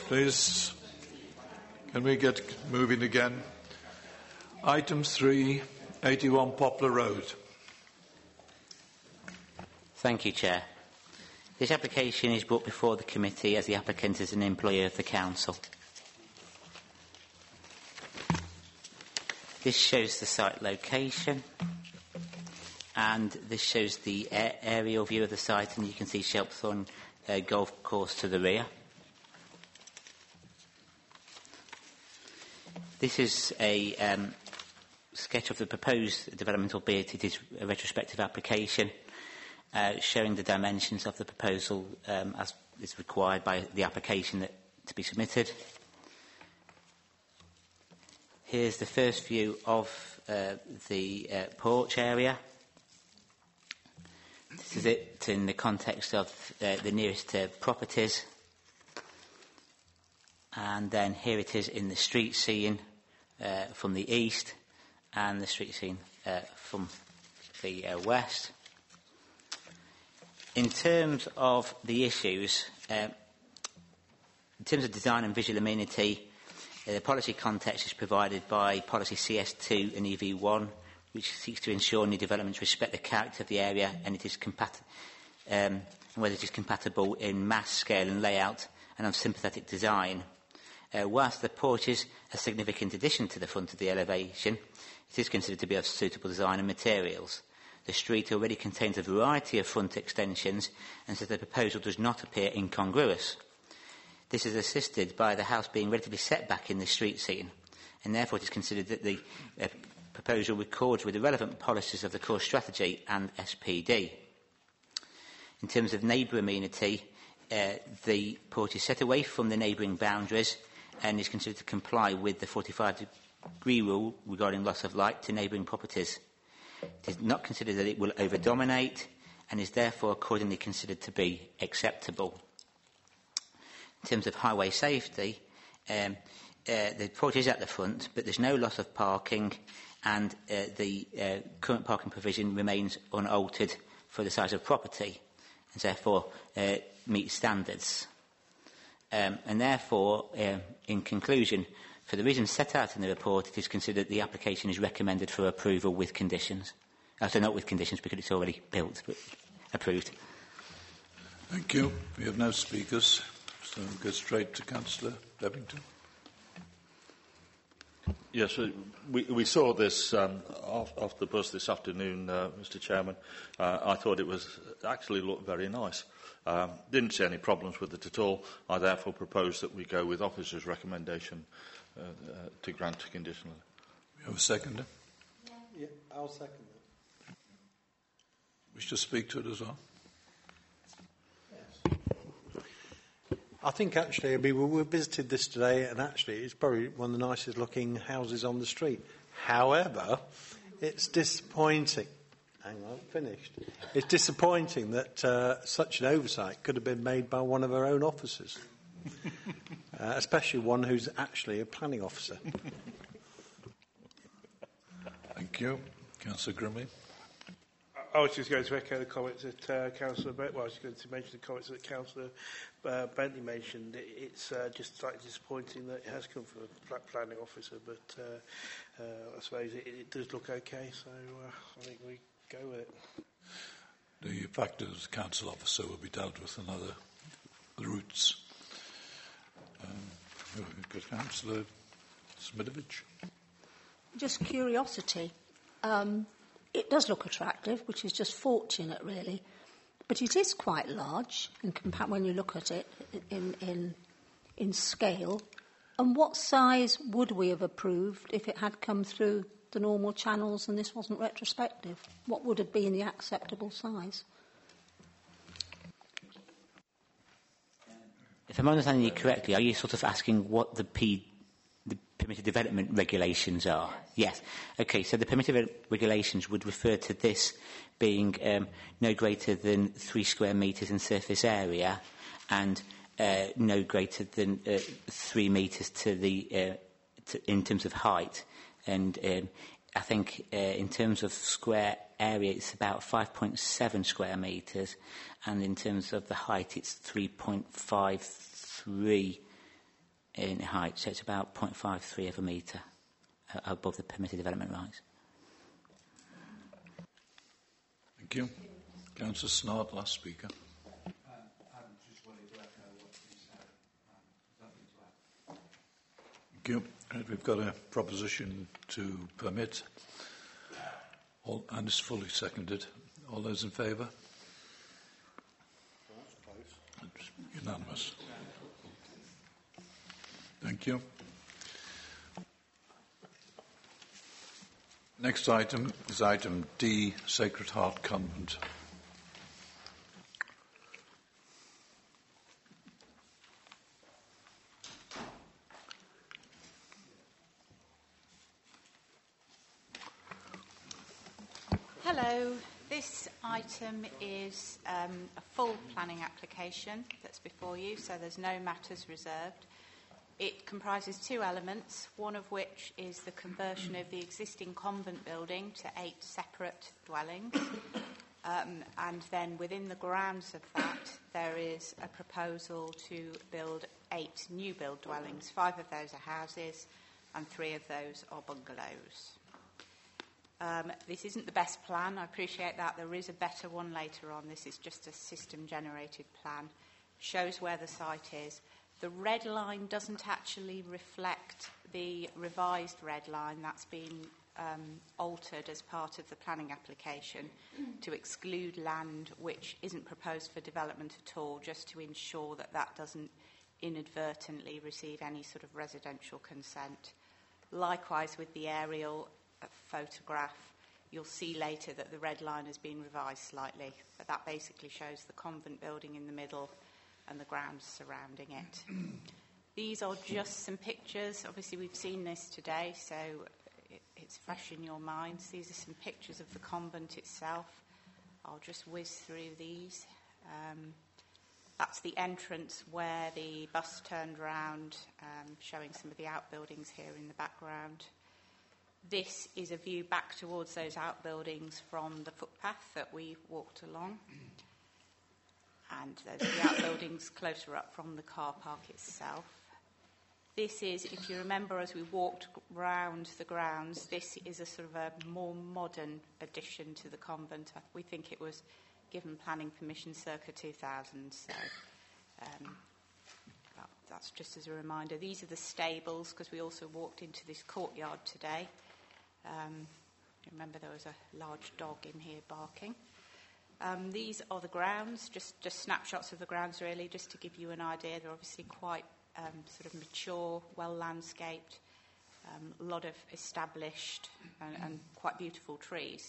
Please, can we get moving again? Item 3, 81 Poplar Road. Thank you, Chair. This application is brought before the committee as the applicant is an employee of the council. This shows the site location, and this shows the aerial view of the site, and you can see Shelpthorne Golf Course to the rear. This is a sketch of the proposed development, albeit it is a retrospective application, showing the dimensions of the proposal as is required by the application to be submitted. Here's the first view of the porch area. This is it in the context of the nearest properties. And then here it is in the street scene from the east and the street scene from the west. In terms of the issues, in terms of design and visual amenity, the policy context is provided by policy CS2 and EV1, which seeks to ensure new developments respect the character of the area and it is whether it is compatible in mass, scale and layout and of sympathetic design. Whilst the porch is a significant addition to the front of the elevation, it is considered to be of suitable design and materials. The street already contains a variety of front extensions, and so the proposal does not appear incongruous. This is assisted by the house being relatively set back in the street scene, and therefore it is considered that the proposal records with the relevant policies of the core strategy and SPD. In terms of neighbour amenity, the porch is set away from the neighbouring boundaries and is considered to comply with the 45-degree rule regarding loss of light to neighbouring properties. It is not considered that it will over-dominate and is therefore accordingly considered to be acceptable. In terms of highway safety, the porch is at the front, but there's no loss of parking, and the current parking provision remains unaltered for the size of property, and therefore meets standards. And therefore, in conclusion, for the reasons set out in the report, it is considered that the application is recommended for approval with conditions. So not with conditions because it's already built, but approved. Thank you. We have no speakers, so we'll go straight to Councillor Bevington. Yes, we saw this off the bus this afternoon, Mr. Chairman. I thought it was actually looked very nice. Didn't see any problems with it at all. I therefore propose that we go with officer's recommendation to grant conditionally. We have a seconder? Yeah, I'll second it. Wish to speak to it as well? Yes. I think actually, we visited this today, and actually it's probably one of the nicest looking houses on the street. However, it's disappointing. Hang on, finished. It's disappointing that such an oversight could have been made by one of our own officers, especially one who's actually a planning officer. Thank you. Councillor Grimley. I was just going to echo the comments that Councillor I was going to mention the comments that Councillor Bentley mentioned. It's just slightly disappointing that it has come from a planning officer, but I suppose it does look okay, so I think we go with it. The fact that the council officer will be dealt with in other routes. Good. Councillor Smidovic. Just curiosity. It does look attractive, which is just fortunate, really. But it is quite large when you look at it in scale. And what size would we have approved if it had come through the normal channels and this wasn't retrospective? What would have been the acceptable size? If I'm understanding you correctly, are you sort of asking what the permitted development regulations are? Yes. Okay, so the permitted regulations would refer to this being no greater than 3 square metres in surface area and no greater than 3 metres in terms of height. And I think in terms of square area, it's about 5.7 square metres, and in terms of the height, it's 3.53 in height, so it's about 0.53 of a metre above the permitted development rights. Thank you. Councillor Snart, last speaker. Thank you. We've got a proposition to permit, and it's fully seconded. All those in favour? It's unanimous. Thank you. Next item is item D, Sacred Heart Convent. Hello, this item is a full planning application that's before you, so there's no matters reserved. It comprises two elements, one of which is the conversion of the existing convent building to 8 separate dwellings. And then within the grounds of that, there is a proposal to build 8 new build dwellings. 5 of those are houses and 3 of those are bungalows. This isn't the best plan, I appreciate that. There is a better one later on. This is just a system-generated plan. Shows where the site is. The red line doesn't actually reflect the revised red line that's been altered as part of the planning application to exclude land which isn't proposed for development at all, just to ensure that that doesn't inadvertently receive any sort of residential consent. Likewise with the aerial photograph, you'll see later that the red line has been revised slightly, but that basically shows the convent building in the middle and the grounds surrounding it. These are just some pictures. Obviously, we've seen this today, so it's fresh in your minds. These are some pictures of the convent itself. I'll just whiz through these. That's the entrance where the bus turned round, showing some of the outbuildings here in the background. This is a view back towards those outbuildings from the footpath that we walked along. And those are the outbuildings closer up from the car park itself. This is, if you remember, as we walked round the grounds, this is a sort of a more modern addition to the convent. We think it was given planning permission circa 2000. So that's just as a reminder. These are the stables, because we also walked into this courtyard today. Remember there was a large dog in here barking. These are the grounds, just snapshots of the grounds really, just to give you an idea. They're obviously quite sort of mature, well landscaped, a lot of established and quite beautiful trees.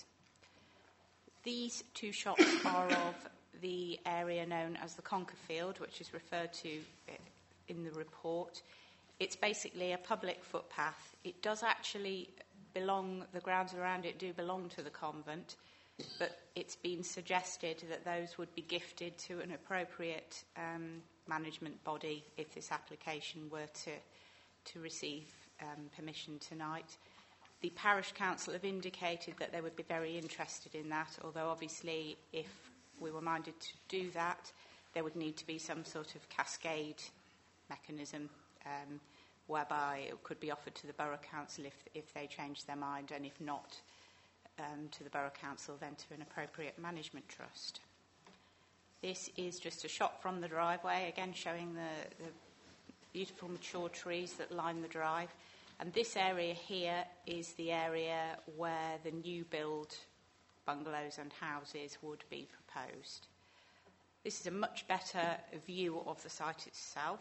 These two shots are of the area known as the Conkerfield, which is referred to in the report. It's basically a public footpath. It does actually belong, the grounds around it do belong to the convent, but it's been suggested that those would be gifted to an appropriate management body if this application were to receive permission tonight. The parish council have indicated that they would be very interested in that, although obviously if we were minded to do that, there would need to be some sort of cascade mechanism whereby it could be offered to the borough council if they change their mind, and if not, to the borough council, then to an appropriate management trust. This is just a shot from the driveway, again showing the beautiful mature trees that line the drive. And this area here is the area where the new build bungalows and houses would be proposed. This is a much better view of the site itself.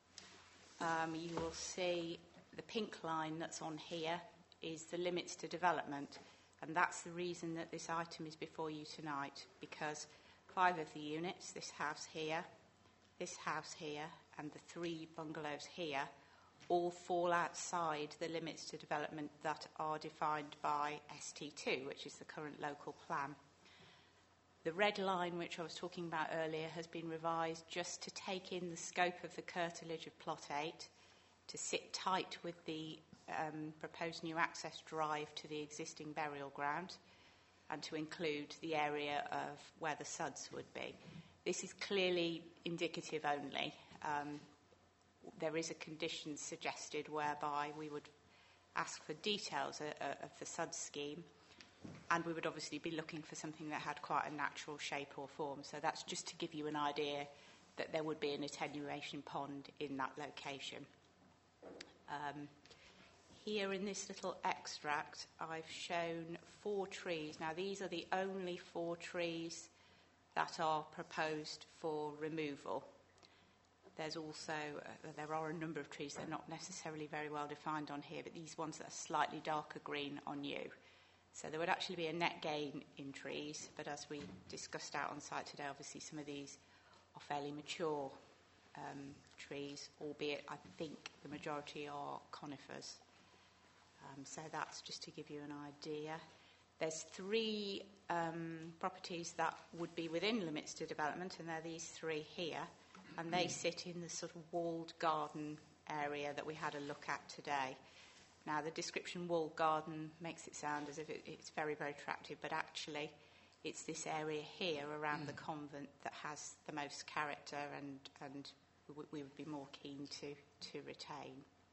You will see the pink line that's on here is the limits to development. And that's the reason that this item is before you tonight, because 5 of the units, this house here, and the 3 bungalows here, all fall outside the limits to development that are defined by ST2, which is the current local plan. The red line, which I was talking about earlier, has been revised just to take in the scope of the curtilage of Plot 8, to sit tight with the proposed new access drive to the existing burial ground, and to include the area of where the suds would be. This is clearly indicative only. there is a condition suggested whereby we would ask for details of the SUD scheme, and we would obviously be looking for something that had quite a natural shape or form. So that's just to give you an idea that there would be an attenuation pond in that location. Here in this little extract, I've shown 4 trees. Now, these are the only 4 trees that are proposed for removal. There's also, there are a number of trees that are not necessarily very well defined on here, but these ones that are slightly darker green on you. So there would actually be a net gain in trees, but as we discussed out on site today, obviously some of these are fairly mature trees, albeit I think the majority are conifers. So that's just to give you an idea. There's 3 properties that would be within limits to development, and they're these 3 here, and they sit in the sort of walled garden area that we had a look at today. Now, the description walled garden makes it sound as if it's very, very attractive, but actually it's this area here around the convent that has the most character and we would be more keen to retain.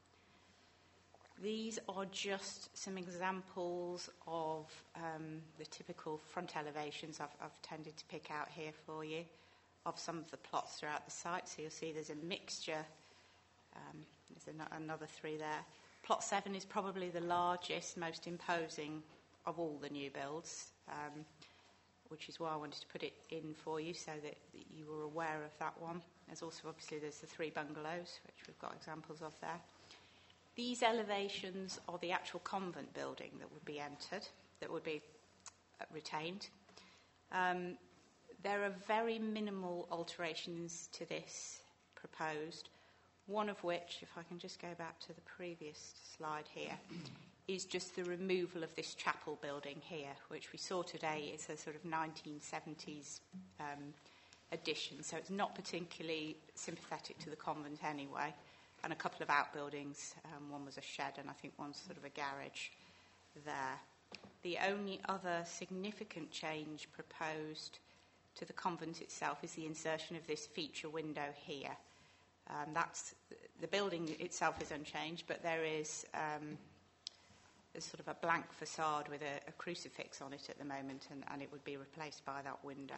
These are just some examples of the typical front elevations I've tended to pick out here for you of some of the plots throughout the site. So you'll see there's a mixture. There's another 3 there. Plot 7 is probably the largest, most imposing of all the new builds, which is why I wanted to put it in for you so that you were aware of that one. There's also, obviously, there's the 3 bungalows, which we've got examples of there. These elevations are the actual convent building that would be entered, that would be retained. There are very minimal alterations to this proposed, one of which, if I can just go back to the previous slide here, is just the removal of this chapel building here, which we saw today. It's a sort of 1970s addition, so it's not particularly sympathetic to the convent anyway. And a couple of outbuildings, one was a shed and I think one's sort of a garage there. The only other significant change proposed to the convent itself is the insertion of this feature window here. That's the building itself is unchanged, but there is there's sort of a blank facade with a crucifix on it at the moment, and it would be replaced by that window.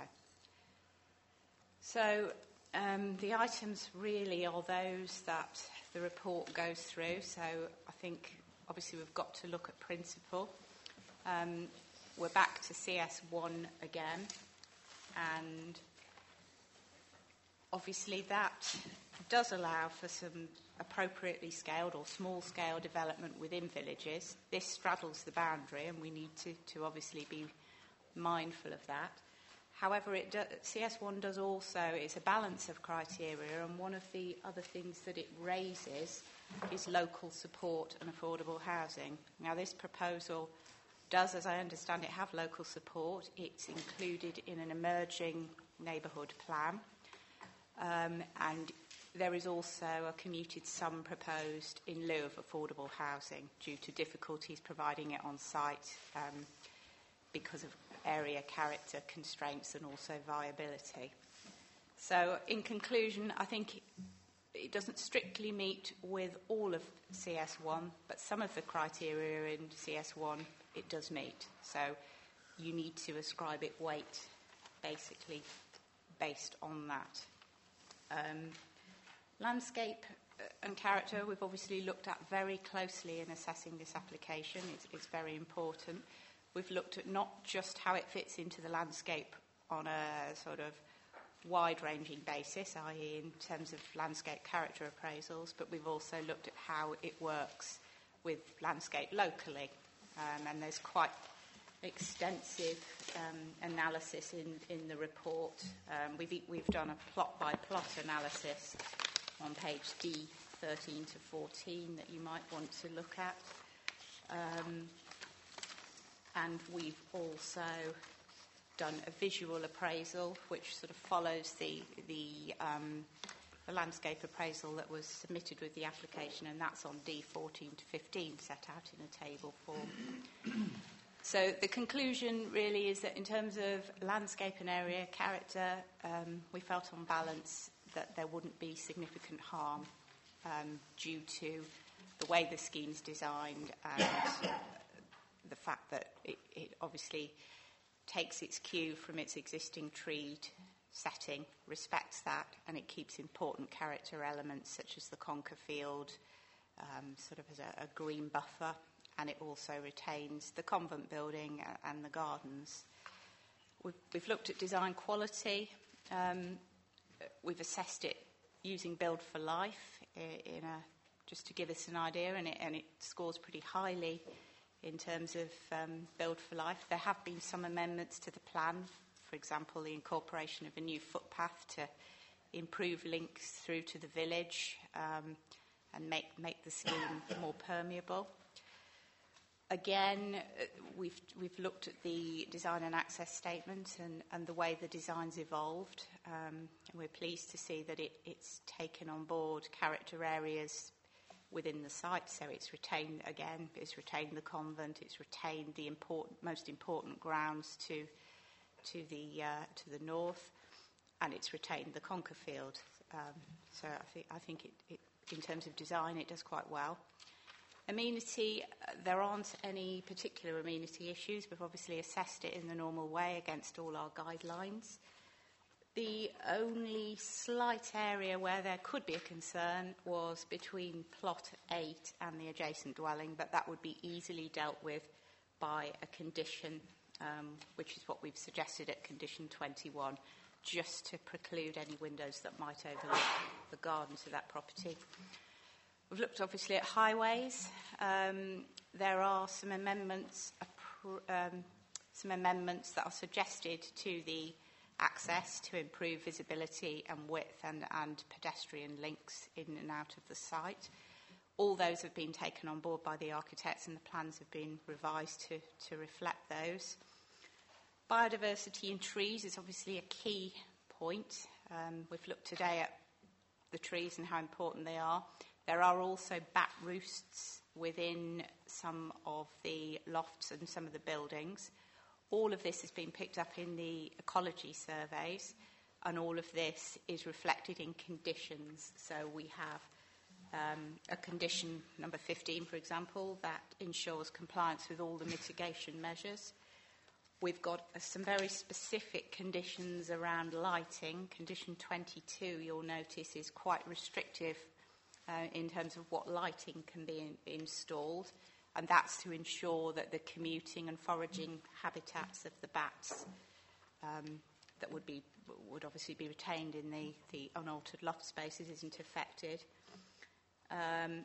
So the items really are those that the report goes through. So I think obviously we've got to look at principle. We're back to CS1 again, and obviously that does allow for some appropriately scaled or small-scale development within villages. This straddles the boundary, and we need to obviously be mindful of that. However, CS1 does also, it's a balance of criteria, and one of the other things that it raises is local support and affordable housing. Now, this proposal does, as I understand it, have local support. It's included in an emerging neighbourhood plan, and there is also a commuted sum proposed in lieu of affordable housing due to difficulties providing it on site because of area character constraints and also viability. So in conclusion, I think it doesn't strictly meet with all of CS1, but some of the criteria in CS1 it does meet. So you need to ascribe it weight basically based on that. Landscape and character we've obviously looked at very closely in assessing this application. It's very important. We've looked at not just how it fits into the landscape on a sort of wide-ranging basis, i.e. in terms of landscape character appraisals, but we've also looked at how it works with landscape locally. And there's quite extensive analysis in the report. We've done a plot-by-plot analysis on page D13 to 14 that you might want to look at. And we've also done a visual appraisal, which sort of follows the landscape appraisal that was submitted with the application, and that's on D14 to 15, set out in a table form. So the conclusion really is that in terms of landscape and area character, we felt on balance that there wouldn't be significant harm due to the way the scheme is designed and the fact that it obviously takes its cue from its existing treed setting, respects that, and it keeps important character elements such as the conker field, sort of as a green buffer, and it also retains the convent building and the gardens. We've looked at design quality. We've assessed it using Build for Life just to give us an idea, and it scores pretty highly in terms of Build for Life. There have been some amendments to the plan, for example, the incorporation of a new footpath to improve links through to the village and make the scheme more permeable. Again, we've looked at the design and access statement and the way the design's evolved. And we're pleased to see that it's taken on board character areas within the site. So it's retained the convent, it's retained the most important grounds to the north, and it's retained the conker field. So I think it, in terms of design, it does quite well. Amenity, there aren't any particular amenity issues. We've obviously assessed it in the normal way against all our guidelines. The only slight area where there could be a concern was between plot 8 and the adjacent dwelling, but that would be easily dealt with by a condition, which is what we've suggested at condition 21, just to preclude any windows that might overlook the garden to that property. We've looked obviously at highways. There are some amendments that are suggested to the access to improve visibility and width and pedestrian links in and out of the site. All those have been taken on board by the architects, and the plans have been revised to reflect those. Biodiversity in trees is obviously a key point. We've looked today at the trees and how important they are. There are also bat roosts within some of the lofts and some of the buildings. All of this has been picked up in the ecology surveys, and all of this is reflected in conditions. So we have a condition, number 15, for example, that ensures compliance with all the mitigation measures. We've got some very specific conditions around lighting. Condition 22, you'll notice, is quite restrictive in terms of what lighting can be installed, and that's to ensure that the commuting and foraging habitats of the bats that would obviously be retained in the unaltered loft spaces isn't affected. And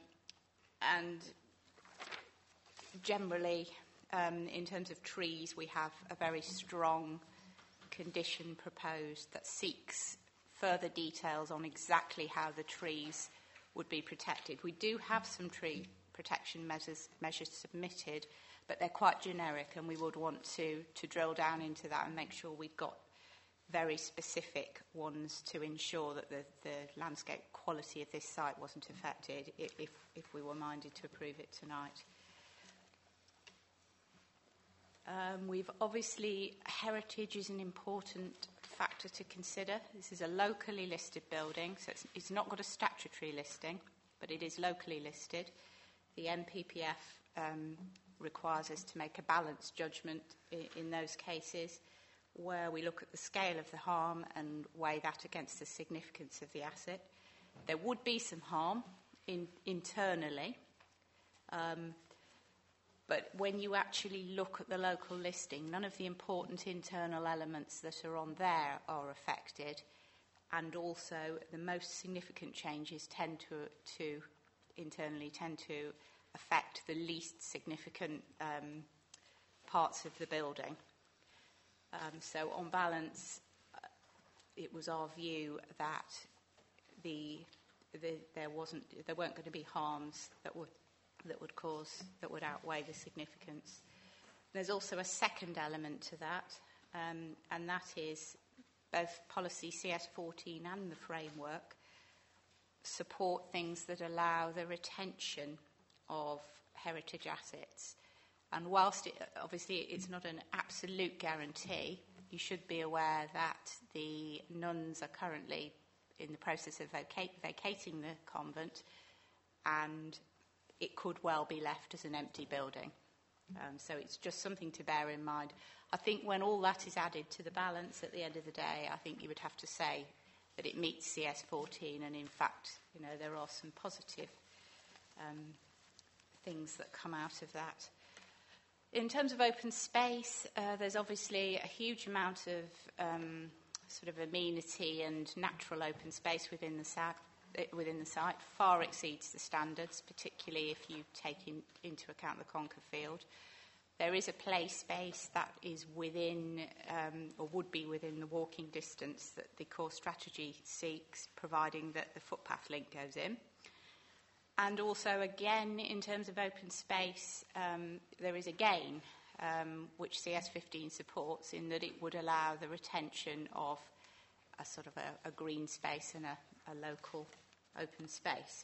generally, in terms of trees, we have a very strong condition proposed that seeks further details on exactly how the trees would be protected. We do have some tree protection measures submitted, but they're quite generic, and we would want to drill down into that and make sure we've got very specific ones to ensure that the landscape quality of this site wasn't affected if we were minded to approve it tonight. Heritage is an important factor to consider. This is a locally listed building, so it's not got a statutory listing, but it is locally listed. The NPPF requires us to make a balanced judgment in those cases where we look at the scale of the harm and weigh that against the significance of the asset. There would be some harm internally, but when you actually look at the local listing, none of the important internal elements that are on there are affected, and also the most significant changes tend to affect the least significant parts of the building. So on balance, it was our view that there weren't going to be harms that would outweigh the significance. There's also a second element to that, and that is both policy CS14 and the framework support things that allow the retention of heritage assets. And whilst obviously it's not an absolute guarantee, you should be aware that the nuns are currently in the process of vacating the convent, and it could well be left as an empty building. So it's just something to bear in mind. I think when all that is added to the balance at the end of the day, I think you would have to say that it meets CS14, and in fact, there are some positive things that come out of that. In terms of open space, there's obviously a huge amount of sort of amenity and natural open space within the site, far exceeds the standards, particularly if you take into account the Conker Field. There is a play space that is within, or would be within, the walking distance that the core strategy seeks, providing that the footpath link goes in. And also, again, in terms of open space, there is a gain, which CS15 supports, in that it would allow the retention of a sort of a green space and a local open space.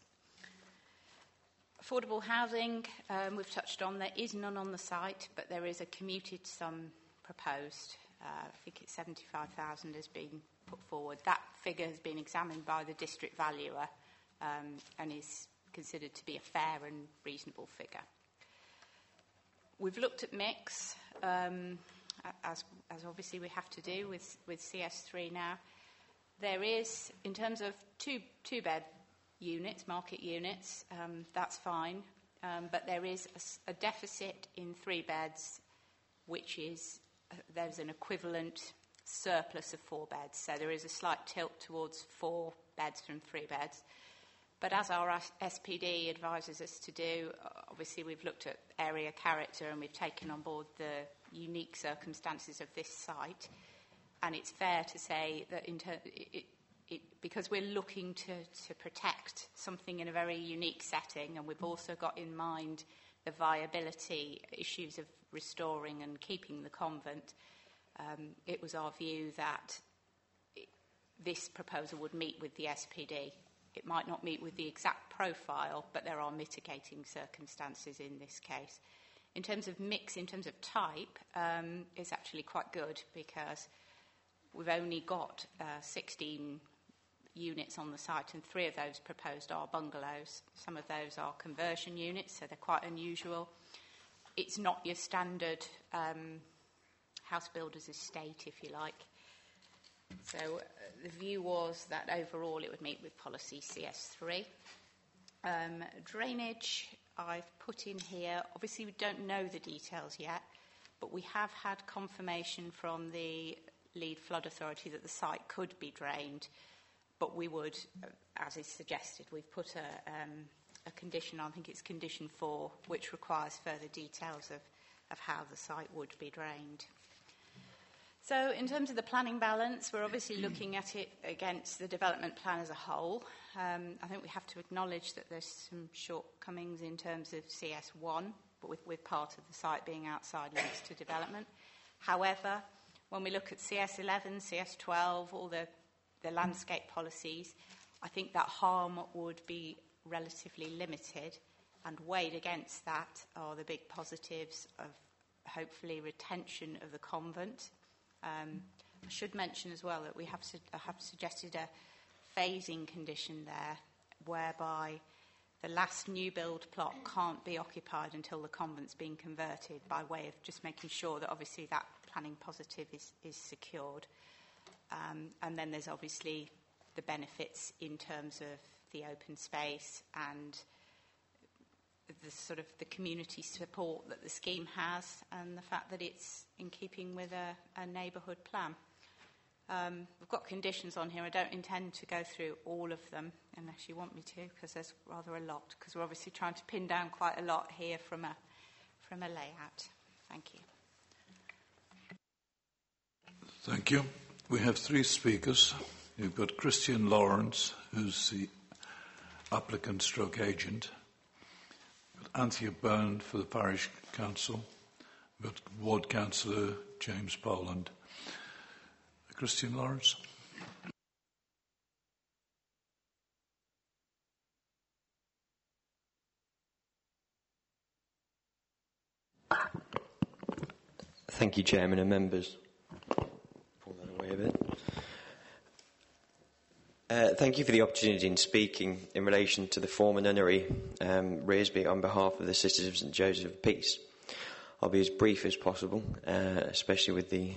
Affordable housing, we've touched on. There is none on the site, but there is a commuted sum proposed. I think it's 75,000 has been put forward. That figure has been examined by the district valuer and is considered to be a fair and reasonable figure. We've looked at mix, as obviously we have to do with CS3 now. There is, in terms of two-bed units, market units, that's fine, but there is a deficit in 3 beds, which is, there's an equivalent surplus of 4 beds. So there is a slight tilt towards 4 beds from 3 beds. But as our SPD advises us to do, obviously we've looked at area character and we've taken on board the unique circumstances of this site. And it's fair to say that because we're looking to protect something in a very unique setting, and we've also got in mind the viability issues of restoring and keeping the convent, it was our view that this proposal would meet with the SPD. It might not meet with the exact profile, but there are mitigating circumstances in this case. In terms of mix, in terms of type, it's actually quite good, because we've only got 16 units on the site, and 3 of those proposed are bungalows. Some of those are conversion units, so they're quite unusual. It's not your standard house builder's estate, if you like. So the view was that overall it would meet with policy CS3. Drainage, I've put in here. Obviously, we don't know the details yet, but we have had confirmation from the lead flood authority that the site could be drained, but we would, as is suggested, we've put a condition, I think it's condition 4, which requires further details of how the site would be drained. So in terms of the planning balance, we're obviously looking at it against the development plan as a whole. I think we have to acknowledge that there's some shortcomings in terms of CS1, but with part of the site being outside limits to development. However, when we look at CS11, CS12, all the landscape policies, I think that harm would be relatively limited, and weighed against that are the big positives of hopefully retention of the convent. I should mention as well that we have suggested a phasing condition there, whereby the last new build plot can't be occupied until the convent's been converted, by way of just making sure that obviously that planning positive is secured. And then there's obviously the benefits in terms of the open space and the sort of the community support that the scheme has, and the fact that it's in keeping with a neighbourhood plan. We've got conditions on here. I don't intend to go through all of them unless you want me to, because there's rather a lot, because we're obviously trying to pin down quite a lot here from a layout. Thank you. Thank you. We have 3 speakers. You've got Christian Lawrence, who's the applicant stroke agent. We've got Anthea Byrne for the parish council. We've got ward councillor James Poland. Christian Lawrence. Thank you, Chairman and members. Pull that away a bit. Thank you for the opportunity in speaking in relation to the former nunnery, Rearsby, on behalf of the Sisters of St Joseph of Peace. I'll be as brief as possible, especially with the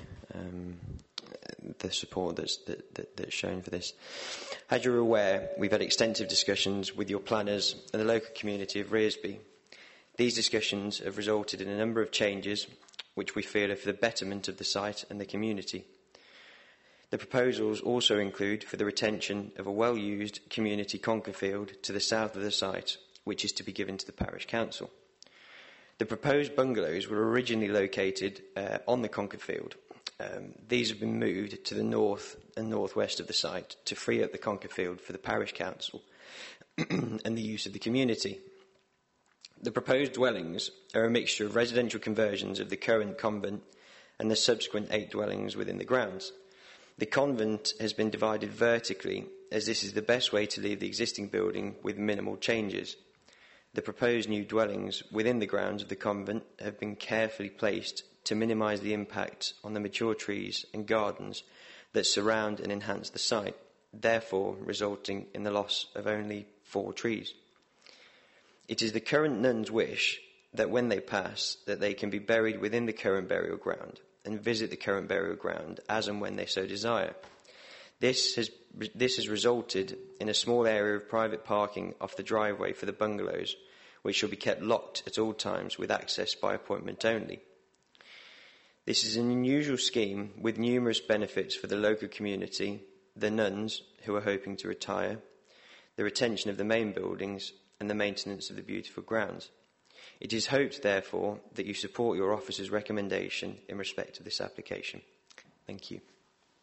support that's shown for this. As you're aware, we've had extensive discussions with your planners and the local community of Rearsby. These discussions have resulted in a number of changes which we feel are for the betterment of the site and the community. The proposals also include for the retention of a well-used community conker field to the south of the site, which is to be given to the parish council. The proposed bungalows were originally located on the conker field. These have been moved to the north and northwest of the site to free up the conker field for the parish council and the use of the community. The proposed dwellings are a mixture of residential conversions of the current convent and the subsequent 8 dwellings within the grounds. The convent has been divided vertically, as this is the best way to leave the existing building with minimal changes. The proposed new dwellings within the grounds of the convent have been carefully placed to minimise the impact on the mature trees and gardens that surround and enhance the site, therefore resulting in the loss of only 4 trees. It is the current nuns' wish that when they pass, that they can be buried within the current burial ground and visit the current burial ground as and when they so desire. This has resulted in a small area of private parking off the driveway for the bungalows, which shall be kept locked at all times with access by appointment only. This is an unusual scheme with numerous benefits for the local community, the nuns who are hoping to retire, the retention of the main buildings, and the maintenance of the beautiful grounds. It is hoped, therefore, that you support your officer's recommendation in respect of this application. Thank you.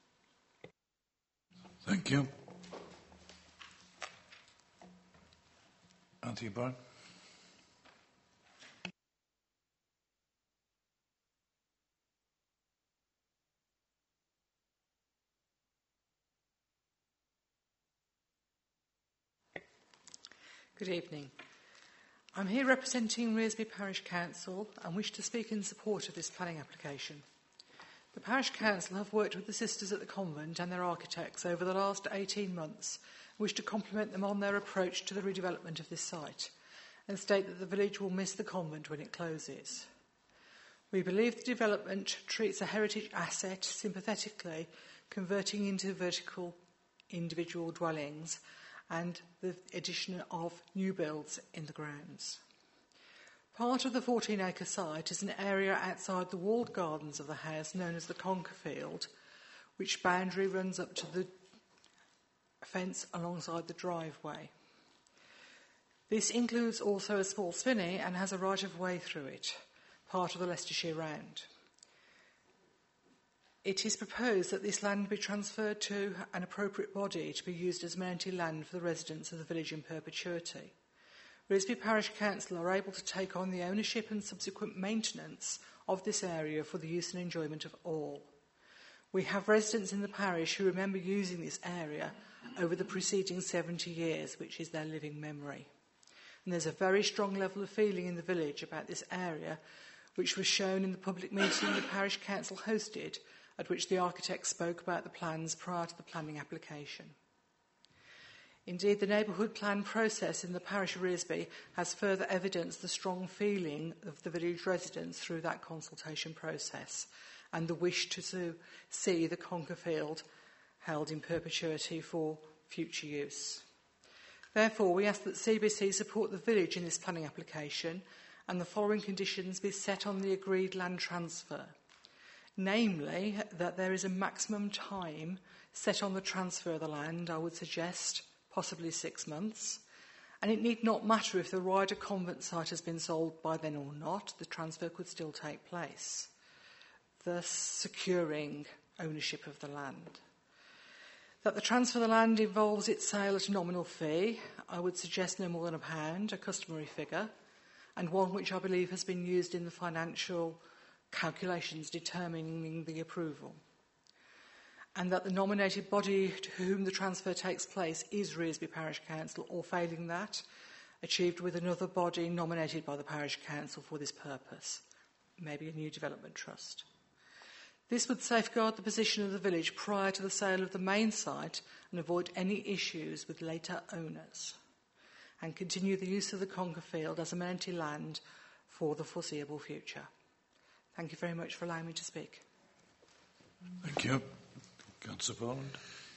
Thank you. Anthony Byrne. Good evening. I'm here representing Rearsby Parish Council and wish to speak in support of this planning application. The Parish Council have worked with the sisters at the convent and their architects over the last 18 months and wish to compliment them on their approach to the redevelopment of this site and state that the village will miss the convent when it closes. We believe the development treats a heritage asset sympathetically, converting into vertical individual dwellings and the addition of new builds in the grounds. Part of the 14-acre site is an area outside the walled gardens of the house known as the conker field, which boundary runs up to the fence alongside the driveway. This includes also a small spinney and has a right-of-way through it, part of the Leicestershire Round. It is proposed that this land be transferred to an appropriate body to be used as amenity land for the residents of the village in perpetuity. Rearsby Parish Council are able to take on the ownership and subsequent maintenance of this area for the use and enjoyment of all. We have residents in the parish who remember using this area over the preceding 70 years, which is their living memory. And there's a very strong level of feeling in the village about this area, which was shown in the public meeting the Parish Council hosted, at which the architect spoke about the plans prior to the planning application. Indeed, the neighbourhood plan process in the parish of Rearsby has further evidenced the strong feeling of the village residents through that consultation process and the wish to see the conker field held in perpetuity for future use. Therefore, we ask that CBC support the village in this planning application and the following conditions be set on the agreed land transfer. Namely, that there is a maximum time set on the transfer of the land, I would suggest possibly 6 months, and it need not matter if the wider convent site has been sold by then or not, the transfer could still take place, thus securing ownership of the land. That the transfer of the land involves its sale at a nominal fee, I would suggest no more than £1, a customary figure, and one which I believe has been used in the financial calculations determining the approval. And that the nominated body to whom the transfer takes place is Rearsby Parish Council, or failing that, achieved with another body nominated by the Parish Council for this purpose, maybe a new development trust. This would safeguard the position of the village prior to the sale of the main site and avoid any issues with later owners, and continue the use of the Conker Field as amenity land for the foreseeable future. Thank you very much for allowing me to speak. Thank you. Councillor Poland.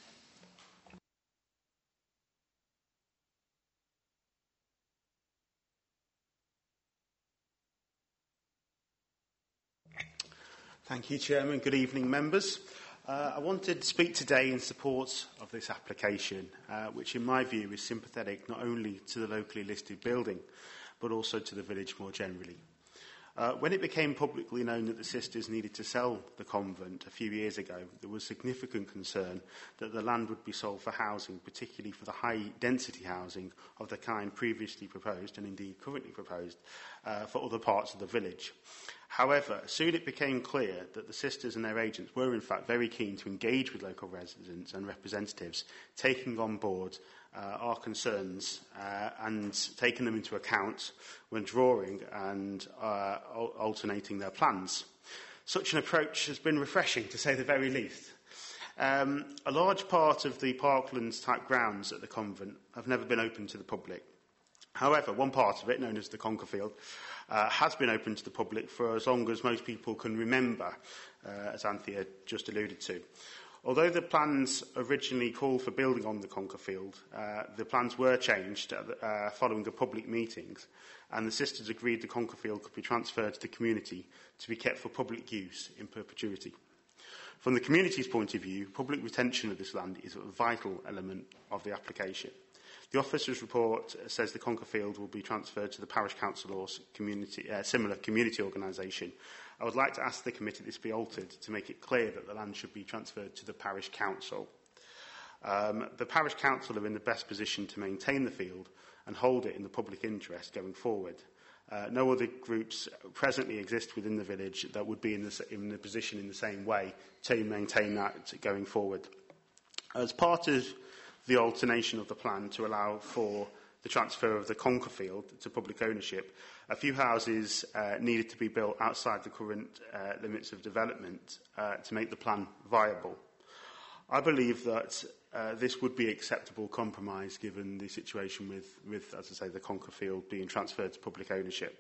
Thank you, Chairman. Good evening, members. I wanted to speak today in support of this application, which in my view is sympathetic not only to the locally listed building, but also to the village more generally. When it became publicly known that the sisters needed to sell the convent a few years ago, there was significant concern that the land would be sold for housing, particularly for the high-density housing of the kind previously proposed, and indeed currently proposed, for other parts of the village. However, soon it became clear that the sisters and their agents were in fact very keen to engage with local residents and representatives, taking on board our concerns and taking them into account when drawing and alternating their plans. Such an approach has been refreshing, to say the very least. A large part of the Parklands-type grounds at the convent have never been open to the public. However, one part of it, known as the Conker Field, has been open to the public for as long as most people can remember, as Anthea just alluded to. Although the plans originally called for building on the Conker Field, the plans were changed following the public meetings, and the sisters agreed the Conker Field could be transferred to the community to be kept for public use in perpetuity. From the community's point of view, public retention of this land is a vital element of the application. The officer's report says the Conker Field will be transferred to the parish council or similar community organisation. I would like to ask the committee this be altered to make it clear that the land should be transferred to the parish council. The parish council are in the best position to maintain the field and hold it in the public interest going forward. No other groups presently exist within the village that would be in the position in the same way to maintain that going forward. As part of the alternation of the plan to allow for the transfer of the Conker Field to public ownership, a few houses needed to be built outside the current limits of development to make the plan viable. I believe that this would be an acceptable compromise given the situation with, as I say, the Conker Field being transferred to public ownership.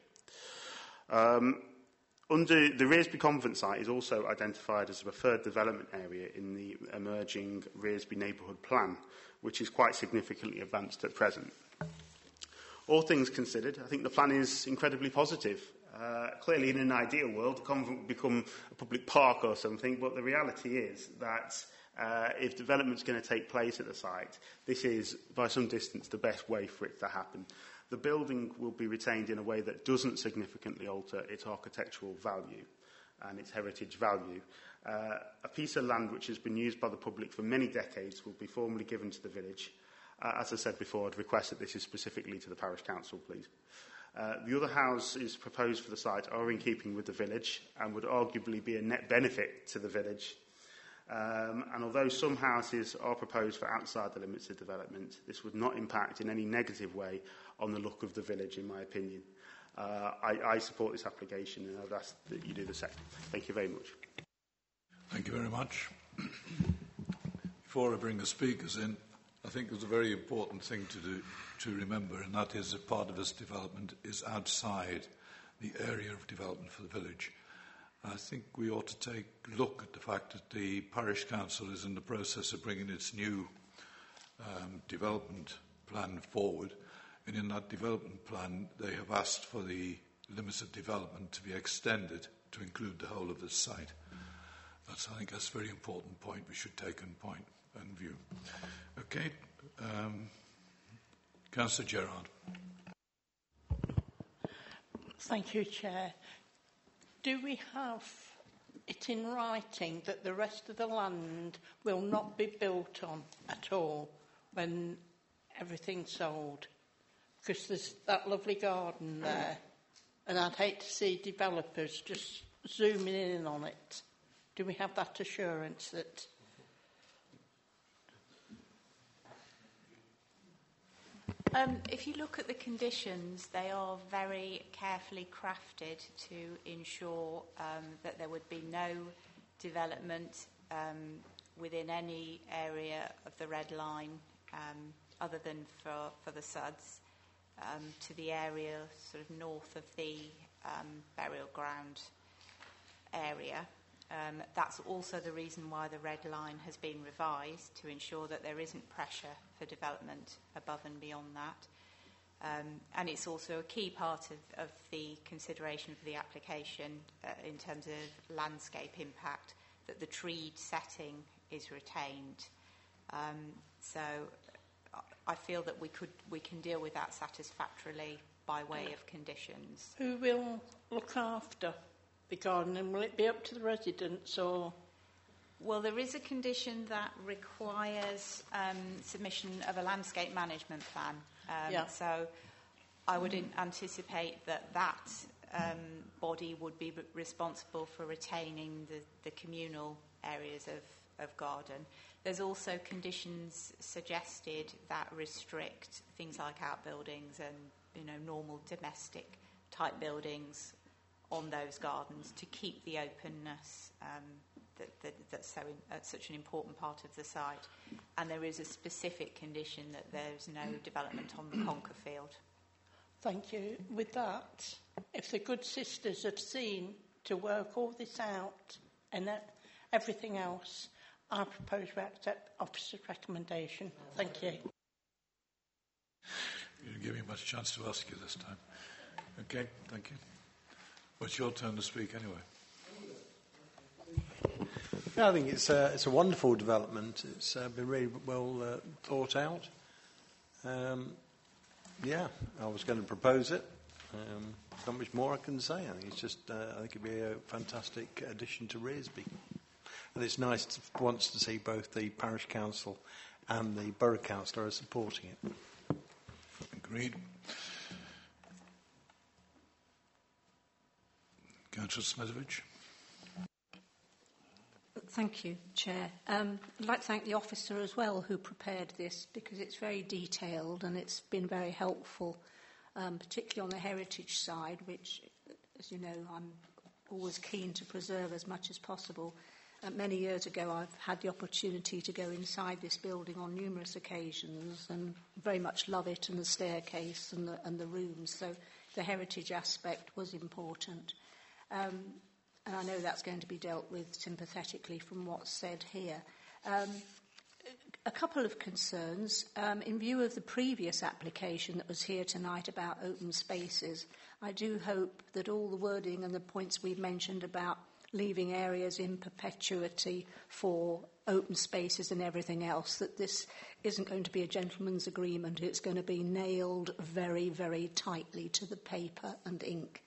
Under the Rearsby Convent site is also identified as a preferred development area in the emerging Rearsby Neighbourhood Plan, which is quite significantly advanced at present. All things considered, I think the plan is incredibly positive. Clearly, in an ideal world, the convent would become a public park or something, but the reality is that if development is going to take place at the site, this is, by some distance, the best way for it to happen. The building will be retained in a way that doesn't significantly alter its architectural value and its heritage value. A piece of land which has been used by the public for many decades will be formally given to the village. As I said before, I'd request that this is specifically to the parish council, please. The other houses proposed for the site are in keeping with the village and would arguably be a net benefit to the village. And although some houses are proposed for outside the limits of development, this would not impact in any negative way on the look of the village, in my opinion. I support this application and I would ask that you do the same. Thank you very much. Thank you very much. Before I bring the speakers in, I think there's a very important thing to remember, and that is that part of this development is outside the area of development for the village. I think we ought to take a look at the fact that the parish council is in the process of bringing its new development plan forward, and in that development plan they have asked for the limits of development to be extended to include the whole of this site. I think that's a very important point we should take in point and view. Okay, Councillor Gerard. Thank you, Chair. Do we have it in writing that the rest of the land will not be built on at all when everything's sold? Because there's that lovely garden there, and I'd hate to see developers just zooming in on it. Do we have that assurance that... If you look at the conditions, they are very carefully crafted to ensure that there would be no development within any area of the Red Line, other than for the SUDS, to the area sort of north of the burial ground area. That's also the reason why the Red Line has been revised, to ensure that there isn't pressure for development above and beyond that. And it's also a key part of the consideration for the application in terms of landscape impact, that the treed setting is retained. So I feel that we can deal with that satisfactorily by way of conditions. Who will look after the garden, and will it be up to the residents or? Well, there is a condition that requires submission of a landscape management plan. So I would anticipate that body would be responsible for retaining the communal areas of garden. There's also conditions suggested that restrict things like outbuildings and normal domestic type buildings on those gardens to keep the openness that's such an important part of the site. And there is a specific condition that there's no development on the Conker field. Thank you. With that, if the good sisters have seen to work all this out and everything else, I propose we accept officer's recommendation. Thank you. You didn't give me much chance to ask you this time. Okay, thank you. Well, it's your turn to speak anyway. Yeah, I think it's a wonderful development. It's been really well thought out. Yeah, I was going to propose it. Not much more I can say. I think it's just. I think it'd be a fantastic addition to Rearsby, and it's nice to see both the parish council and the borough councillor are supporting it. Agreed. Councillor Smithovich. Thank you, Chair. I'd like to thank the officer as well who prepared this, because it's very detailed and it's been very helpful, particularly on the heritage side, which, as you know, I'm always keen to preserve as much as possible. Many years ago, I've had the opportunity to go inside this building on numerous occasions and very much love it, and the staircase and the rooms. So the heritage aspect was important. And I know that's going to be dealt with sympathetically from what's said here. A couple of concerns. In view of the previous application that was here tonight about open spaces, I do hope that all the wording and the points we've mentioned about leaving areas in perpetuity for open spaces and everything else, that this isn't going to be a gentleman's agreement. It's going to be nailed very, very tightly to the paper and ink.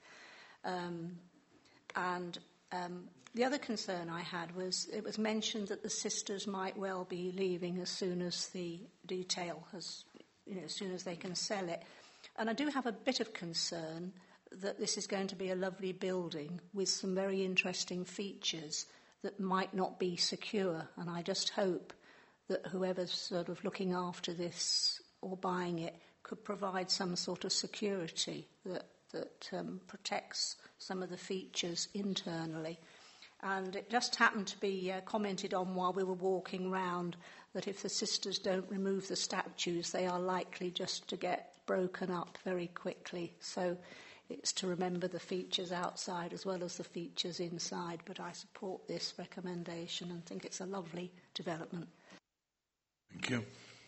The other concern I had was it was mentioned that the sisters might well be leaving as soon as the detail has, as soon as they can sell it. And I do have a bit of concern that this is going to be a lovely building with some very interesting features that might not be secure. And I just hope that whoever's sort of looking after this or buying it could provide some sort of security that protects some of the features internally. And it just happened to be commented on while we were walking round that if the sisters don't remove the statues, they are likely just to get broken up very quickly. So it's to remember the features outside as well as the features inside. But I support this recommendation and think it's a lovely development. Thank you.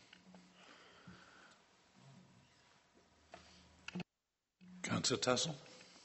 Councillor Tassell.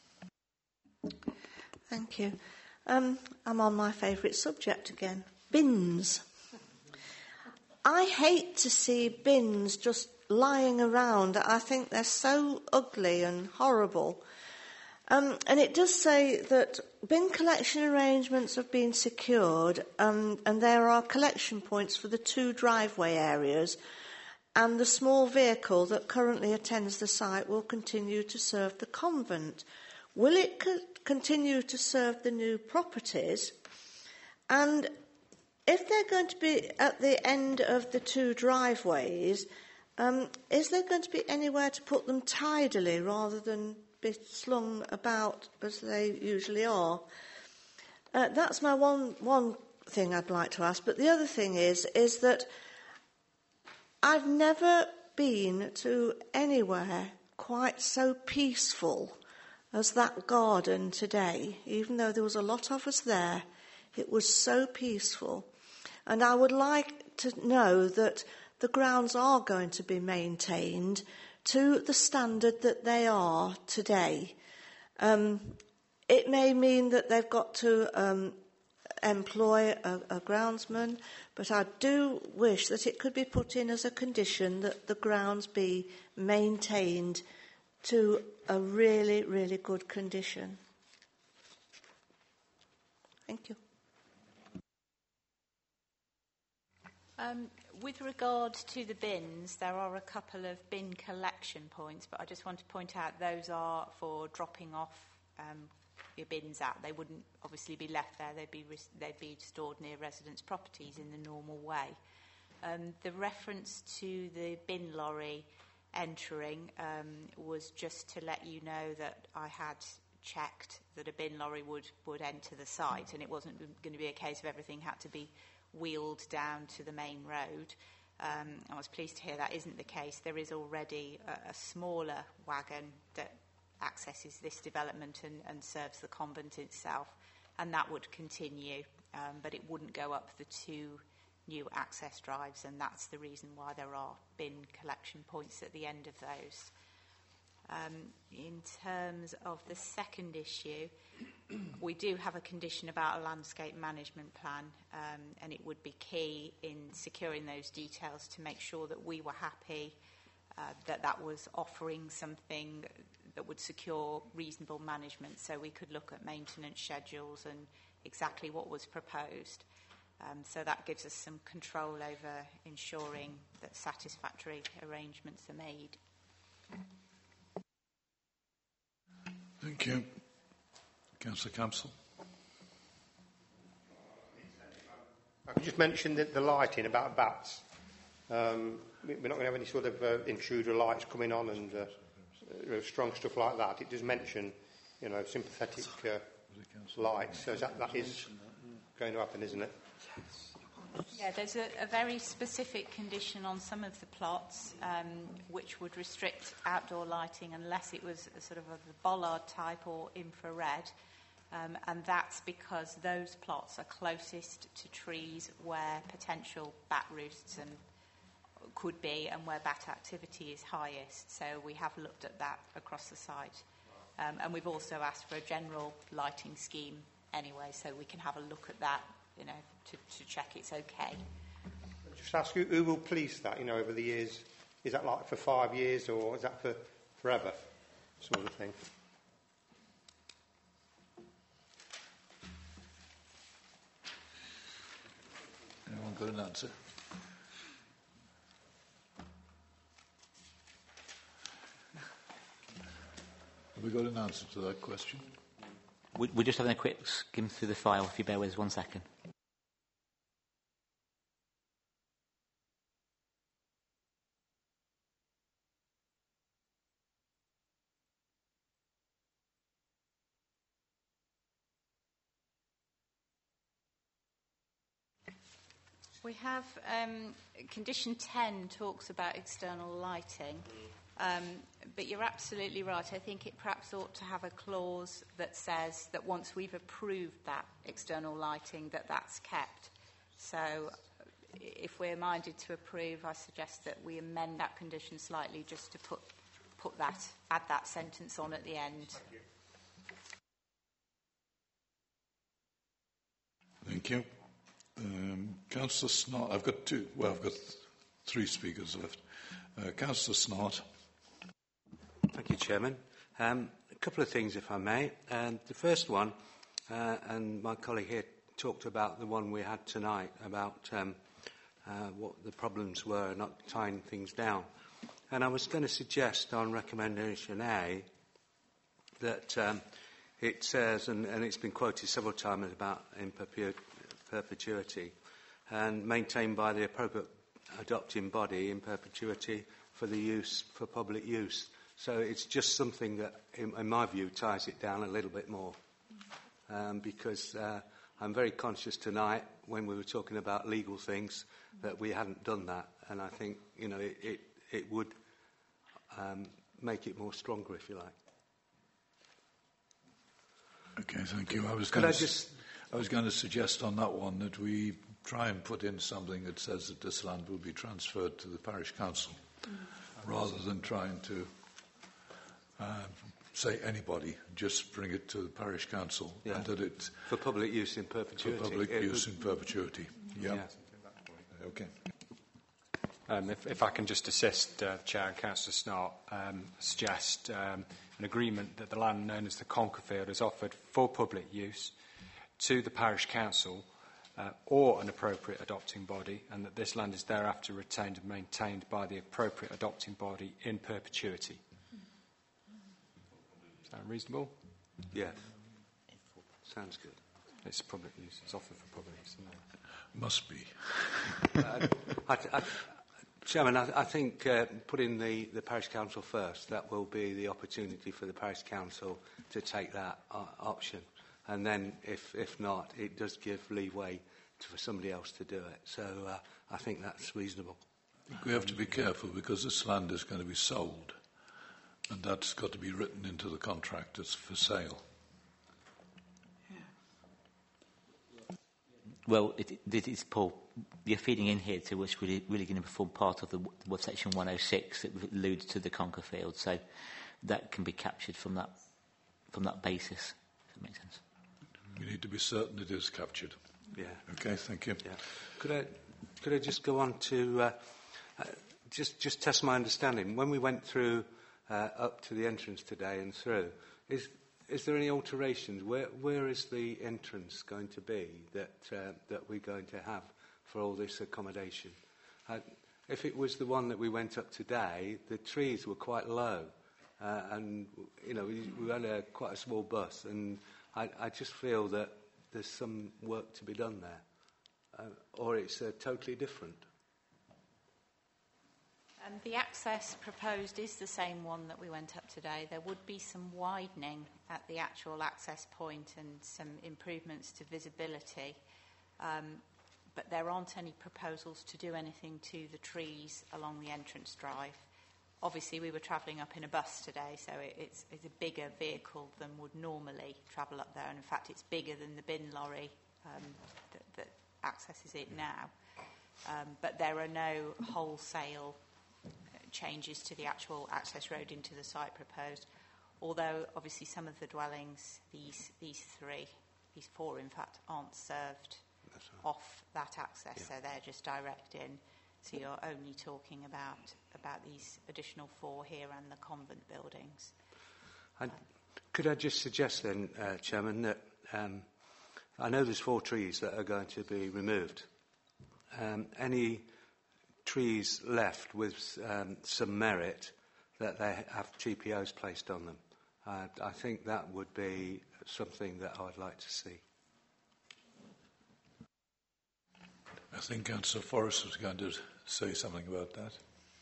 Thank you. I'm on my favourite subject again, bins. I hate to see bins just lying around. I think they're so ugly and horrible. And it does say that bin collection arrangements have been secured, and there are collection points for the 2 driveway areas, and the small vehicle that currently attends the site will continue to serve the convent. Will it continue to serve the new properties? And if they're going to be at the end of the 2 driveways, is there going to be anywhere to put them tidily rather than be slung about as they usually are? That's my one thing I'd like to ask. But the other thing is that I've never been to anywhere quite so peaceful as that garden today. Even though there was a lot of us there, it was so peaceful. And I would like to know that the grounds are going to be maintained to the standard that they are today. It may mean that they've got to employ a groundsman, but I do wish that it could be put in as a condition that the grounds be maintained to a really, really good condition. Thank you. With regard to the bins, there are a couple of bin collection points, but I just want to point out those are for dropping off your bins out. They wouldn't obviously be left there. They'd be stored near residents' properties in the normal way. The reference to the bin lorry entering was just to let you know that I had checked that a bin lorry would enter the site, and it wasn't going to be a case of everything had to be wheeled down to the main road. I was pleased to hear that isn't the case. There is already a smaller wagon that accesses this development and serves the convent itself, and that would continue, but it wouldn't go up the two new access drives, and that's the reason why there are bin collection points at the end of those. In terms of the second issue, we do have a condition about a landscape management plan, and it would be key in securing those details to make sure that we were happy that was offering something that would secure reasonable management, so we could look at maintenance schedules and exactly what was proposed. So that gives us some control over ensuring that satisfactory arrangements are made. Thank you. Councillor Campbell. I could just mention the lighting about bats. We're not going to have any sort of intruder lights coming on and strong stuff like that. It does mention, sympathetic lights. So that is going to happen, isn't it? Yeah, there's a very specific condition on some of the plots which would restrict outdoor lighting unless it was a sort of a bollard type or infrared, and that's because those plots are closest to trees where potential bat roosts could be and where bat activity is highest. So we have looked at that across the site, and we've also asked for a general lighting scheme anyway, so we can have a look at that, to check it's okay. Just ask who will police that, over the years? Is that like for 5 years or is that for forever, sort of thing? Anyone got an answer? Have we got an answer to that question? We're just having a quick skim through the file, if you bear with us 1 second. We have condition 10 talks about external lighting, but you're absolutely right. I think it perhaps ought to have a clause that says that once we've approved that external lighting, that's kept. So if we're minded to approve, I suggest that we amend that condition slightly just to add that sentence on at the end. Thank you. Councillor Snott. I've got three speakers left. Councillor Snott. Thank you, Chairman. A couple of things, if I may. The first one, and my colleague here talked about the one we had tonight, about what the problems were not tying things down. And I was going to suggest on recommendation A that it says, and it's been quoted several times about in perpetuity, and maintained by the appropriate adopting body in perpetuity for public use. So it's just something that, in my view, ties it down a little bit more, because I'm very conscious tonight, when we were talking about legal things, that we hadn't done that. And I think, it would make it more stronger, if you like. Okay, thank you. I was going to suggest on that one that we try and put in something that says that this land will be transferred to the parish council, rather than trying to say anybody, just bring it to the parish council. Yeah. And that it... For public use in perpetuity. For public use in perpetuity, yeah. Okay. If I can just assist Chair and Councillor Snart, suggest an agreement that the land known as the Conkerfield is offered for public use to the parish council or an appropriate adopting body, and that this land is thereafter retained and maintained by the appropriate adopting body in perpetuity. Sound reasonable? Yeah. Sounds good. It's public use. It's offered for public use. Must be. Chairman, I think putting the parish council first, that will be the opportunity for the parish council to take that option. And then, if not, it does give leeway for somebody else to do it. So I think that's reasonable. We have to be careful, because this land is going to be sold, and that's got to be written into the contract as for sale. Well, it is, Paul. You're feeding in here to what's really going to form part of the section 106 that alludes to the Conkerfield. So that can be captured from that basis. If that makes sense. We need to be certain it is captured. Yeah. Okay. Thank you. Yeah. Could I just go on to just test my understanding? When we went through up to the entrance today and through, is there any alterations? Where is the entrance going to be that we're going to have for all this accommodation? If it was the one that we went up today, the trees were quite low, and we had quite a small bus, and I just feel that there's some work to be done there, or it's totally different. The access proposed is the same one that we went up today. There would be some widening at the actual access point and some improvements to visibility, but there aren't any proposals to do anything to the trees along the entrance drive. Obviously, we were travelling up in a bus today, so it's a bigger vehicle than would normally travel up there. And in fact, it's bigger than the bin lorry that accesses it now. But there are no wholesale changes to the actual access road into the site proposed, although obviously some of the dwellings, these four in fact, aren't served off that access, so they're just direct in. So you're only talking about these additional four here and the convent buildings. Could I just suggest then, Chairman, that I know there's 4 trees that are going to be removed. Any trees left with some merit, that they have TPOs placed on them. I think that would be something that I would like to see. I think Councillor Forrest was going to say something about that.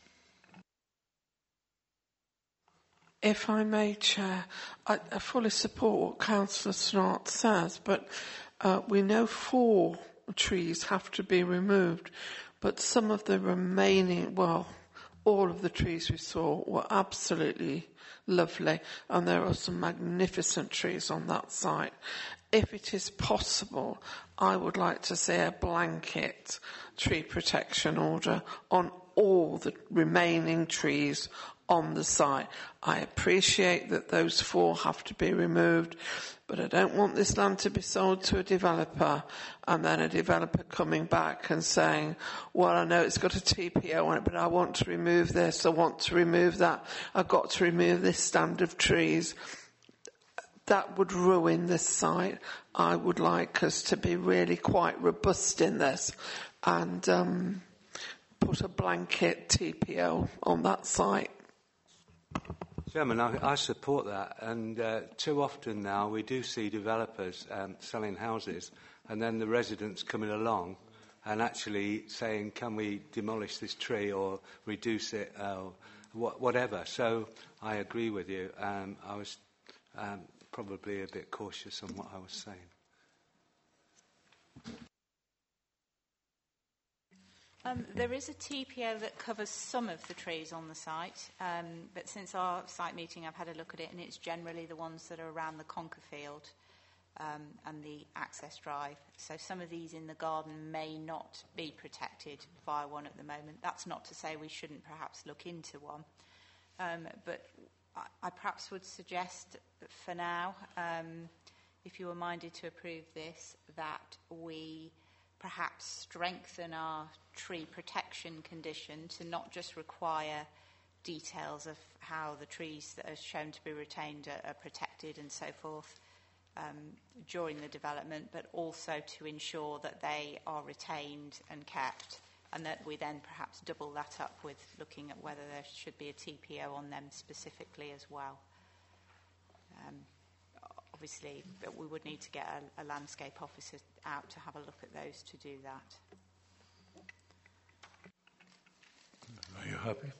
If I may, Chair, I fully support what Councillor Snart says, but we know 4 trees have to be removed, but some of the remaining, well, all of the trees we saw were absolutely lovely, and there are some magnificent trees on that site. If it is possible, I would like to see a blanket tree protection order on all the remaining trees on the site. I appreciate that those 4 have to be removed, but I don't want this land to be sold to a developer and then a developer coming back and saying, well, I know it's got a TPO on it, but I want to remove this, I want to remove that, I've got to remove this stand of trees. That would ruin this site. I would like us to be really quite robust in this and put a blanket TPO on that site. Chairman, I support that, and too often now we do see developers selling houses and then the residents coming along and actually saying, can we demolish this tree or reduce it, whatever. So I agree with you. I was probably a bit cautious on what I was saying. There is a TPO that covers some of the trees on the site, but since our site meeting I've had a look at it, and it's generally the ones that are around the conker field and the access drive. So some of these in the garden may not be protected via one at the moment. That's not to say we shouldn't perhaps look into one. But I perhaps would suggest that for now, if you were minded to approve this, that we perhaps strengthen our tree protection condition to not just require details of how the trees that are shown to be retained are protected and so forth during the development, but also to ensure that they are retained and kept, and that we then perhaps double that up with looking at whether there should be a TPO on them specifically as well. Obviously, we would need to get a landscape officer out to have a look at those to do that. Are you happy?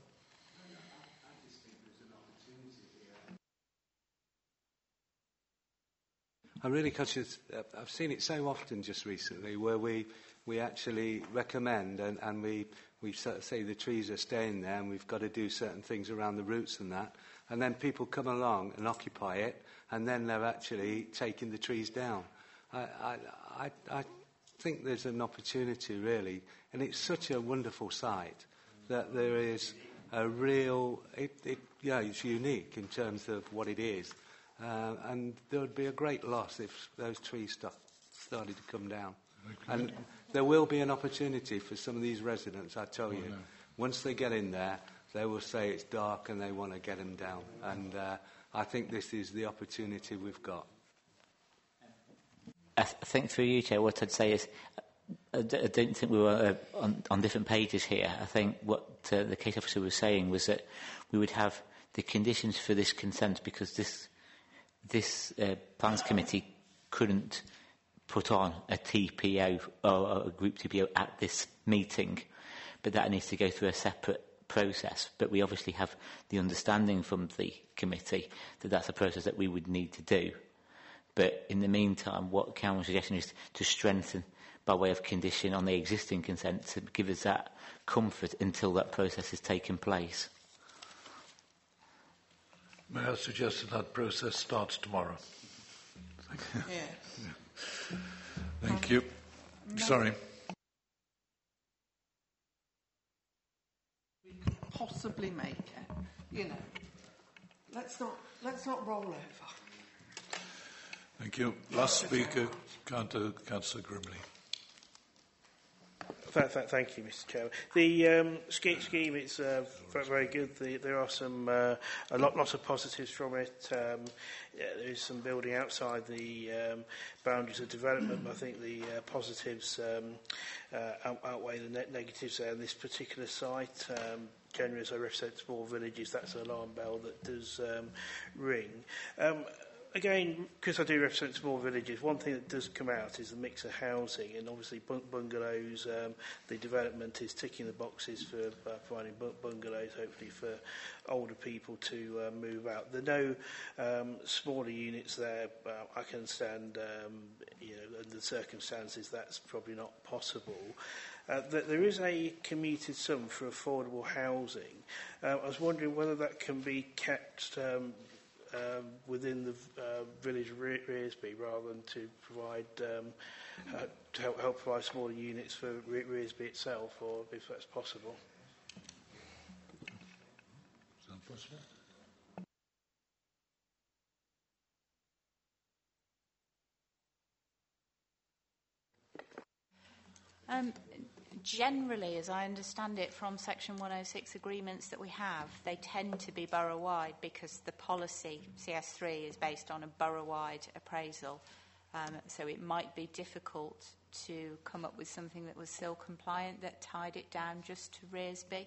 I'm really conscious. I've seen it so often just recently where we actually recommend and we sort of say the trees are staying there and we've got to do certain things around the roots and that, and then people come along and occupy it, and then they're actually taking the trees down. I think there's an opportunity really, and it's such a wonderful site that there is a real. It's unique in terms of what it is. And there would be a great loss if those trees started to come down. Okay. And there will be an opportunity for some of these residents, I tell you. Once they get in there, they will say it's dark and they want to get them down. And I think this is the opportunity we've got. I think through you, Chair, what I'd say is I don't think we were on different pages here. I think what the case officer was saying was that we would have the conditions for this consent because this plans committee couldn't put on a TPO or a group TPO at this meeting, but that needs to go through a separate process. But we obviously have the understanding from the committee that that's a process that we would need to do. But in the meantime, what Cameron's suggestion is to strengthen by way of condition on the existing consent to give us that comfort until that process has taken place. May I suggest that process starts tomorrow? Yes. Thank you. Sorry. We could possibly make it. Let's not roll over. Thank you. Last speaker, Councillor Grimley. Thank you, Mr. Chairman. The scheme is very good. There are some a lot of positives from it. There is some building outside the boundaries of development, but I think the positives outweigh the negatives there. On this particular site, generally, as I represent small villages, that's an alarm bell that does ring. Again, because I do represent small villages, one thing that does come out is the mix of housing, and obviously bungalows. The development is ticking the boxes for providing bungalows, hopefully for older people to move out. There are no smaller units there. I can understand, under the circumstances, that's probably not possible. There is a commuted sum for affordable housing. I was wondering whether that can be kept within the village of Rearsby rather than to provide to help provide smaller units for Rearsby itself, or if that's possible. Is that possible? Generally, as I understand it from Section 106 agreements that we have, they tend to be borough-wide because the policy, CS3, is based on a borough-wide appraisal. So it might be difficult to come up with something that was still compliant that tied it down just to Rearsby.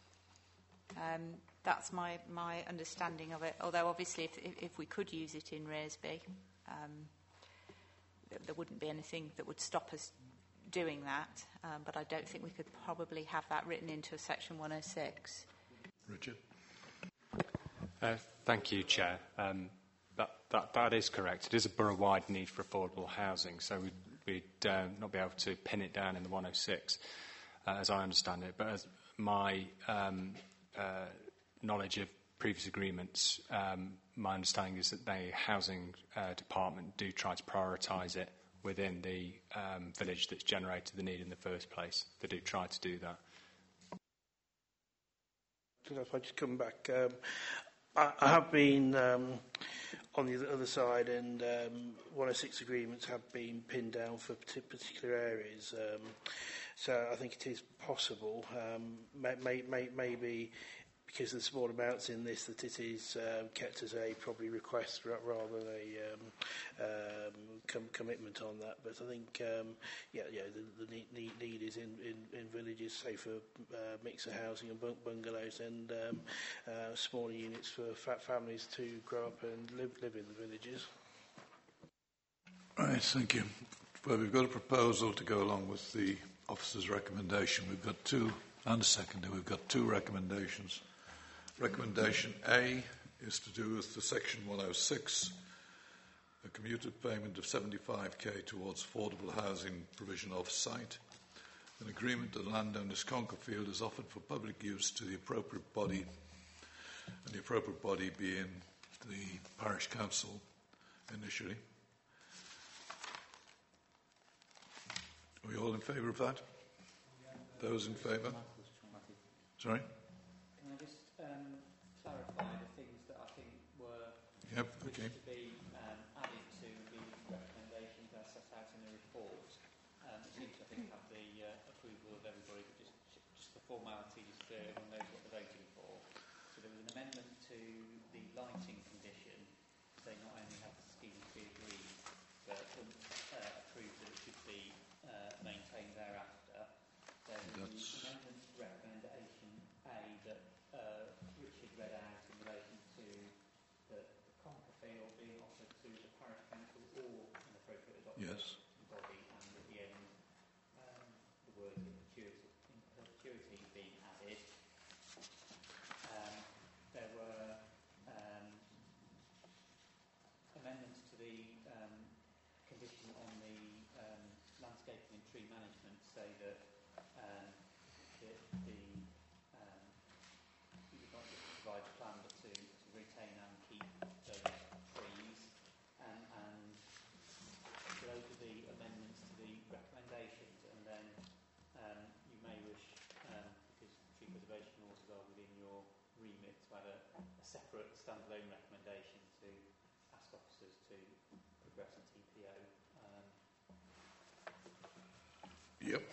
That's my understanding of it. Although, obviously, if we could use it in Rearsby, there wouldn't be anything that would stop us doing that, but I don't think we could probably have that written into a Section 106. Richard? Thank you, Chair. That is correct. It is a borough-wide need for affordable housing, so we'd not be able to pin it down in the 106, as I understand it. But as my knowledge of previous agreements, my understanding is that the housing department do try to prioritise it within the village that's generated the need in the first place. They do try to do that. If I just come back, I have been on the other side, and 106 agreements have been pinned down for particular areas. So I think it is possible, maybe because of the small amounts in this, that it is kept as a probably request rather than a commitment on that. But I think, the need is in villages, say for mix of housing and bungalows, and smaller units for families to grow up and live in the villages. Right, thank you. Well, we've got a proposal to go along with the officer's recommendation. We've got two, and a seconder, we've got two recommendations. Recommendation A is to do with the section 106, a commuted payment of 75k towards affordable housing provision off-site. An agreement that landowners Conkerfield is offered for public use to the appropriate body, and the appropriate body being the parish council initially. Are we all in favour of that? Those in favour? Sorry? Can I just clarify the things that I think were okay. to be added to the recommendations that are set out in the report? It seems to, I think, have the approval of everybody, but just the formalities, everyone knows what they're voting for. So there was an amendment to the lighting condition. They not only have the scheme to be agreed, but approved that it should be maintained thereafter. There was the amendment to recommendation A that Richard read out in relation to the Conkerfield being offered to the parish council or an appropriate adoption body, and at the end the word in perpetuity being added. There were amendments to the condition on the landscaping and tree management, say that you would not just provide a plan, but to retain and keep those trees. And so those are the amendments to the recommendations. And then you may wish, because tree preservation orders are within your remit, to add a separate standalone recommendation to ask officers to progress a TPO. Yep.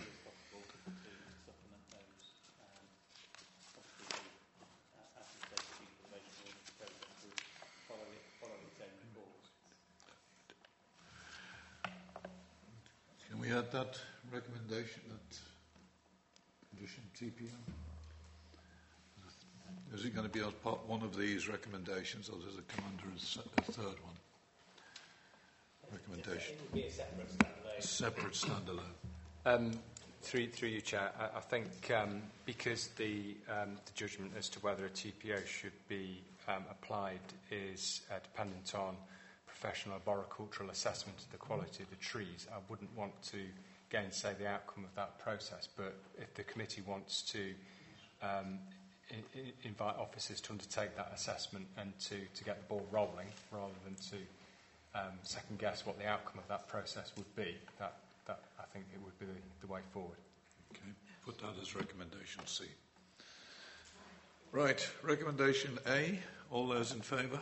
Can we add that recommendation, that condition TPO? Is it going to be as part one of these recommendations, or does it come under a third one? Recommendation. It would be a separate standalone. Separate standalone. Through you, Chair, I think because the judgment as to whether a TPO should be applied is dependent on professional arboricultural assessment of the quality of the trees, I wouldn't want to gainsay the outcome of that process. But if the committee wants to invite officers to undertake that assessment and to get the ball rolling, rather than to second guess what the outcome of that process would be, that I think it would be the way forward. Okay, put that as recommendation C. Right, recommendation A. All those in favour?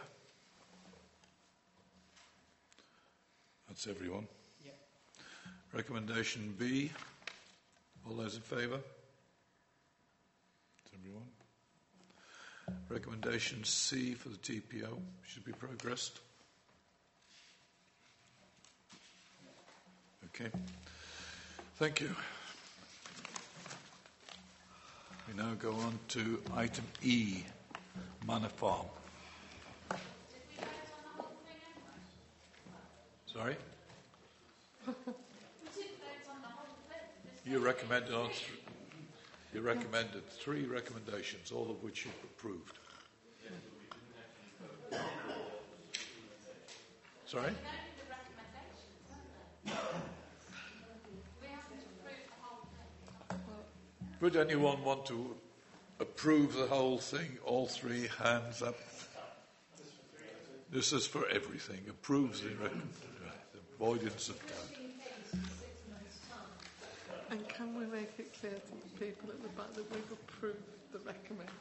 That's everyone. Yep. Recommendation B. All those in favour? That's everyone. Recommendation C for the TPO should be progressed. Okay. Thank you. We now go on to item E, Manor Farm. Sorry? You recommended three recommendations, all of which you've approved. Sorry? Would anyone want to approve the whole thing? All three hands up. This is for everything. Approves the avoidance of doubt. And can we make it clear to the people at the back that we've approved the recommendation?